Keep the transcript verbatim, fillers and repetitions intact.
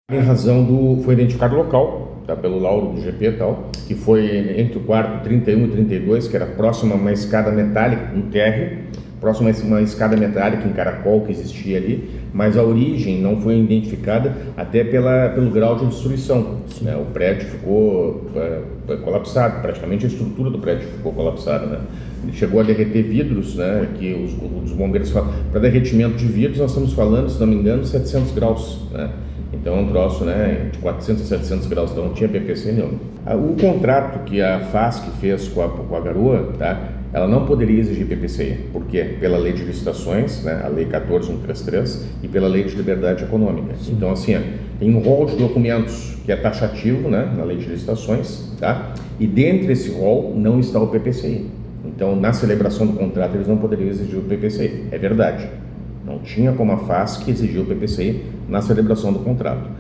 Em razão do... foi identificado o local, tá, pelo laudo do G P e tal, que foi entre o quarto trinta e um e trinta e dois, que era próximo a uma escada metálica, um térreo, próximo a uma escada metálica em caracol que existia ali, mas a origem não foi identificada até pela, pelo grau de destruição, né? O prédio ficou é, colapsado, praticamente a estrutura do prédio ficou colapsada, né? Chegou a derreter vidros, né? Que os, os bombeiros falam, para derretimento de vidros nós estamos falando, se não me engano, setecentos graus, né? Então é um troço, né, de quatrocentos a setecentos graus, então não tinha P P C nenhum. O contrato que a FASC fez com a, com a Garoa, tá, ela não poderia exigir P P C I, porque pela lei de licitações, né, a lei quatorze mil cento e trinta e três, e pela lei de liberdade econômica. Sim. Então assim, ó, tem um rol de documentos que é taxativo, né, na lei de licitações, tá, e dentro desse rol não está o P P C I. Então na celebração do contrato eles não poderiam exigir o P P C I, é verdade. Não tinha como a FASC exigir o P P C I na celebração do contrato.